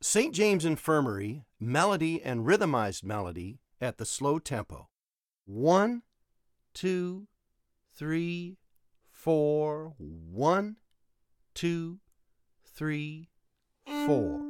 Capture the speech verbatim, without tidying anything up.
Saint James Infirmary, melody and rhythmized melody at the slow tempo. One, two, three, four. One, two, three, four.